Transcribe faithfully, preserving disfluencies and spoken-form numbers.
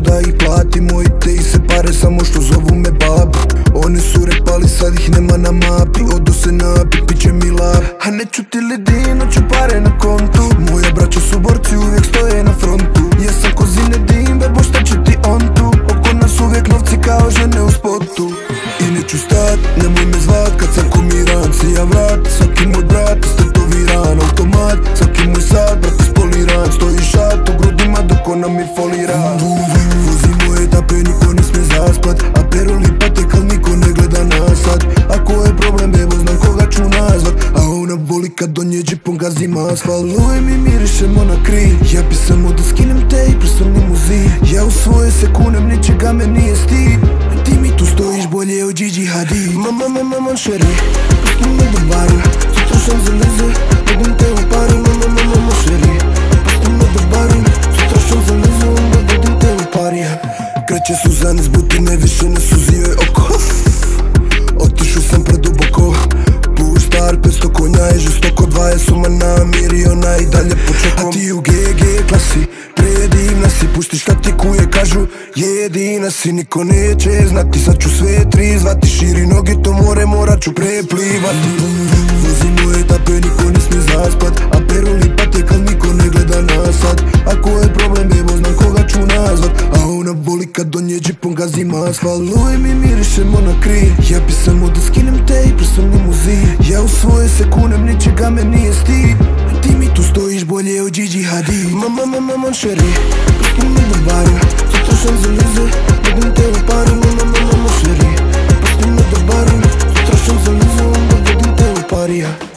da ih platimo i te iste pare samo što zovu me babi. Oni su repali, sad ih nema na mapi. Odu se napi, piće mi lap. A neću ti ledino, ću pare na kontu. Moja braća su borci, uvijek stoje na frontu. Ja sam ko Zinedine, bebo šta će ti on tu. Oko nas uvijek novci kao žene u spotu. I neću stat, nemoj me zvat kad sam komiran. Sija vrat, svaki moj brat istetoviran. Automat, svaki moj sad, brat ispoliran. Stoji šat u grudima dok ona mi folira. Vozimo etape, niko ne smije zaspat. A peroli pate kad niko ne gleda nasad. Ako je problem, bebo znam koga ću nazvat. A ona voli kad do nje džipom gazim asfalt. Luje mi mirišemo na kri. Ja bi samo da skinem te i presrnim u zid. Ja u svoje se kunem, ničega me nije stid. Ti mi tu stojiš bolje od Gigi Hadid. Mama, mama, mama, šeri, pusti me do baru. Sutra Champs-Élysées, vodim te u pari. Mama, mama, mama, šeri, pusti me do baru. Sutra Champs-Élysées, onda vodim te u pari. Kreće Suzane s butine, više ne suzio je oko. Otišu sam preduboko. Puš star, petsto konja je žestoko. Dvaje su ma namiri, ona i dalje po čekom. A ti u ge ge klasi, predivna si. Pušti šta ti kuje kažu, jedina si. Niko neće znati, sad ću sve tri zvati. Širi noge to more, morat ću preplivati. Vozimo etape, niko ne smije zaspat. A peroli pate kad niko ne gleda nasad. Ako je problem, bebo znam koga ću nazvat. A ona voli kad do nje džipom gazim asfalt. Luje mi mirišemo na kri. Ja bi samo da skinem te i presrnim u zid. Ja u svoje se kunem, ničega me nije stid. Ti mi tu stojiš bolje od Gigi Hadid. Mama, mama, mama, šeri, pusti me do baru. Sutra Champs-Élysées, vodim te u pari. Mama, mama, mama, šeri, pusti me do baru. Sutra Champs-Élysées, onda vodim te u pari.